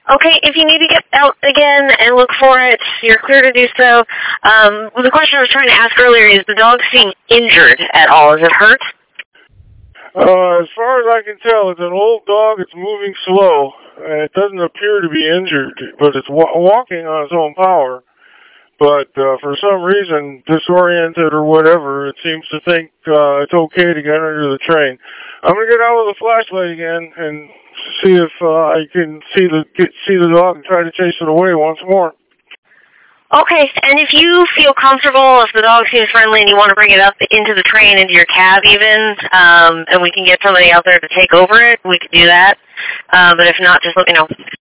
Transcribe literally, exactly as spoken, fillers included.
Okay, if you need to get out again and look for it, you're clear to do so. Um, the question I was trying to ask earlier is, the dog seem injured at all? Is it hurt? Uh, as far as I can tell, it's an old dog. It's moving slow. And it doesn't appear to be injured, but it's wa- walking on its own power. But uh, for some reason, disoriented or whatever, it seems to think uh, it's okay to get under the train. I'm going to get out with a flashlight again and see if uh, I can see the get, see the dog and try to chase it away once more. Okay, and if you feel comfortable, if the dog seems friendly and you want to bring it up into the train, into your cab even, um, and we can get somebody out there to take over it, we could do that. Uh, but if not, just let me know.